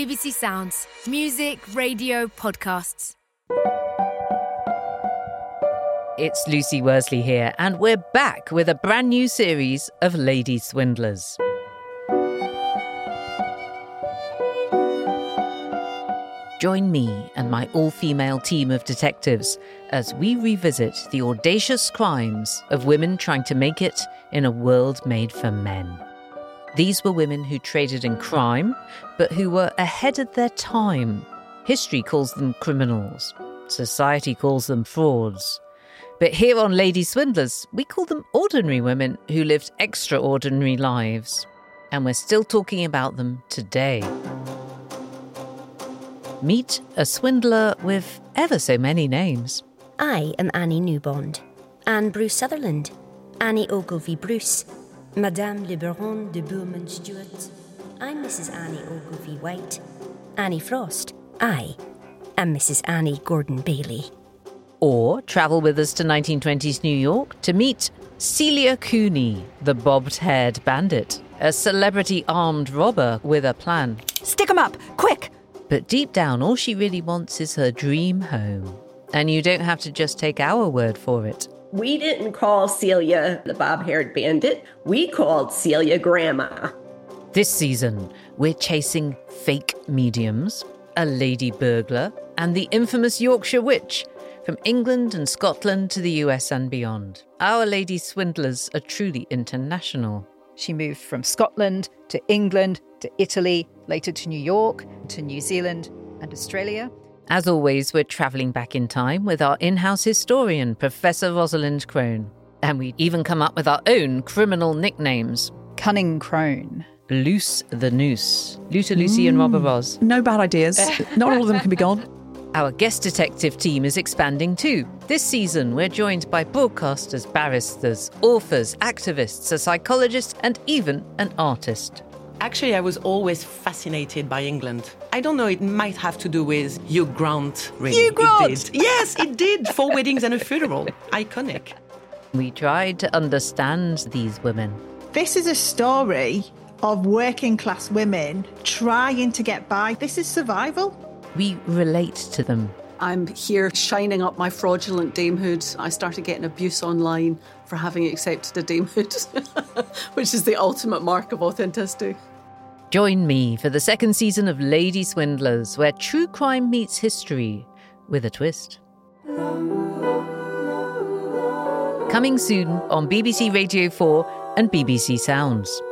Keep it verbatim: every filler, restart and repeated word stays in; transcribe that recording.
B B C Sounds. Music, radio, podcasts. It's Lucy Worsley here, and we're back with a brand new series of Lady Swindlers. Join me and my all-female team of detectives as we revisit the audacious crimes of women trying to make it in a world made for men. These were women who traded in crime, but who were ahead of their time. History calls them criminals. Society calls them frauds. But here on Lady Swindlers, we call them ordinary women who lived extraordinary lives. And we're still talking about them today. Meet a swindler with ever so many names. I am Annie Newbond, Anne Bruce Sutherland, Annie Ogilvy Bruce, Madame Le Baron de Beaumont Stewart. I'm Missus Annie Ogilvy White. Annie Frost. I am Missus Annie Gordon Bailey. Or travel with us to nineteen twenties New York to meet Celia Cooney, the bobbed-haired bandit, a celebrity armed robber with a plan. Stick 'em up, quick! But deep down, all she really wants is her dream home. And you don't have to just take our word for it. We didn't call Celia the bob-haired bandit. We called Celia Grandma. This season, we're chasing fake mediums, a lady burglar, and the infamous Yorkshire Witch. From England and Scotland to the U S and beyond, our lady swindlers are truly international. She moved from Scotland to England to Italy, later to New York, to New Zealand and Australia. As always, we're travelling back in time with our in-house historian, Professor Rosalind Crone. And we even come up with our own criminal nicknames. Cunning Crone. Loose the Noose. Luta Lucy mm, and Robber Roz. No bad ideas. Not all of them can be gone. Our guest detective team is expanding too. This season, we're joined by broadcasters, barristers, authors, activists, a psychologist, and even an artist. Actually, I was always fascinated by England. I don't know, it might have to do with Hugh Grant ring. Hugh Grant! It did. Yes, it did. Four weddings and a funeral. Iconic. We tried to understand these women. This is a story of working class women trying to get by. This is survival. We relate to them. I'm here shining up my fraudulent damehood. I started getting abuse online for having accepted a damehood, which is the ultimate mark of authenticity. Join me for the second season of Lady Swindlers, where true crime meets history with a twist. Coming soon on B B C Radio four and B B C Sounds.